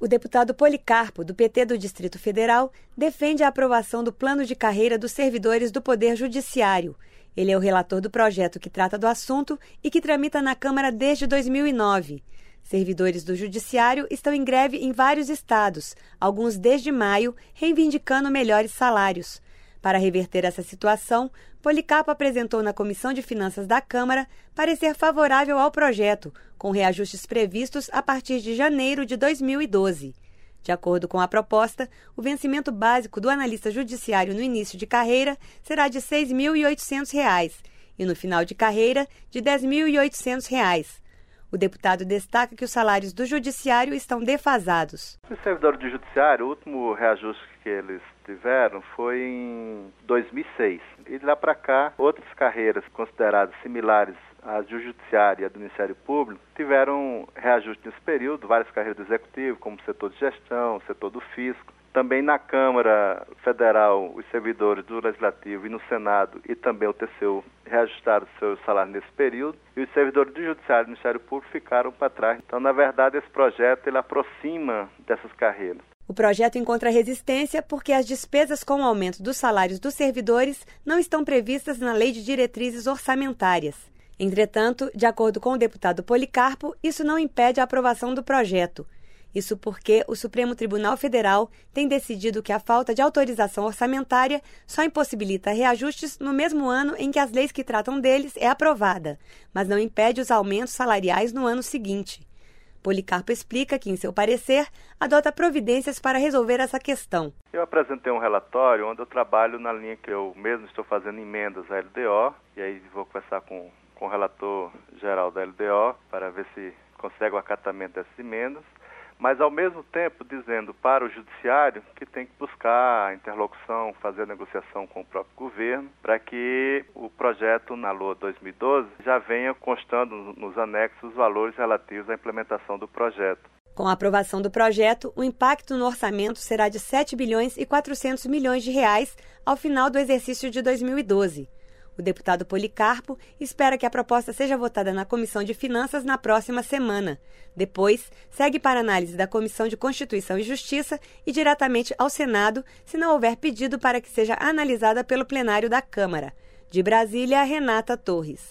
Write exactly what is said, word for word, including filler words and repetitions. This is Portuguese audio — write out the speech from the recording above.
O deputado Policarpo, do P T do Distrito Federal, defende a aprovação do plano de carreira dos servidores do Poder Judiciário. Ele é o relator do projeto que trata do assunto e que tramita na Câmara desde dois mil e nove. Servidores do Judiciário estão em greve em vários estados, alguns desde maio, reivindicando melhores salários. Para reverter essa situação, Policarpo apresentou na Comissão de Finanças da Câmara parecer favorável ao projeto, com reajustes previstos a partir de janeiro de dois mil e doze. De acordo com a proposta, o vencimento básico do analista judiciário no início de carreira será de seis mil e oitocentos reais e no final de carreira de dez mil e oitocentos reais. O deputado destaca que os salários do judiciário estão defasados. Os servidores do judiciário, o último reajuste que eles tiveram foi em dois mil e seis. E de lá para cá, outras carreiras consideradas similares à do judiciário e à do Ministério Público tiveram reajuste nesse período, várias carreiras do executivo, como o setor de gestão, o setor do fisco. Também na Câmara Federal, os servidores do Legislativo e no Senado e também o T C U reajustaram seus salários nesse período e os servidores do Judiciário e do Ministério Público ficaram para trás. Então, na verdade, esse projeto ele aproxima dessas carreiras. O projeto encontra resistência porque as despesas com o aumento dos salários dos servidores não estão previstas na Lei de Diretrizes Orçamentárias. Entretanto, de acordo com o deputado Policarpo, isso não impede a aprovação do projeto. Isso porque o Supremo Tribunal Federal tem decidido que a falta de autorização orçamentária só impossibilita reajustes no mesmo ano em que as leis que tratam deles é aprovada, mas não impede os aumentos salariais no ano seguinte. Policarpo explica que, em seu parecer, adota providências para resolver essa questão. Eu apresentei um relatório onde eu trabalho na linha que eu mesmo estou fazendo emendas à L D O, e aí vou conversar com, com o relator geral da L D O para ver se consegue o acatamento dessas emendas, mas ao mesmo tempo dizendo para o judiciário que tem que buscar a interlocução, fazer a negociação com o próprio governo, para que o projeto na L O A dois mil e doze já venha constando nos anexos os valores relativos à implementação do projeto. Com a aprovação do projeto, o impacto no orçamento será de sete bilhões e quatrocentos milhões de reais ao final do exercício de dois mil e doze. O deputado Policarpo espera que a proposta seja votada na Comissão de Finanças na próxima semana. Depois, segue para análise da Comissão de Constituição e Justiça e diretamente ao Senado, se não houver pedido para que seja analisada pelo plenário da Câmara. De Brasília, Renata Torres.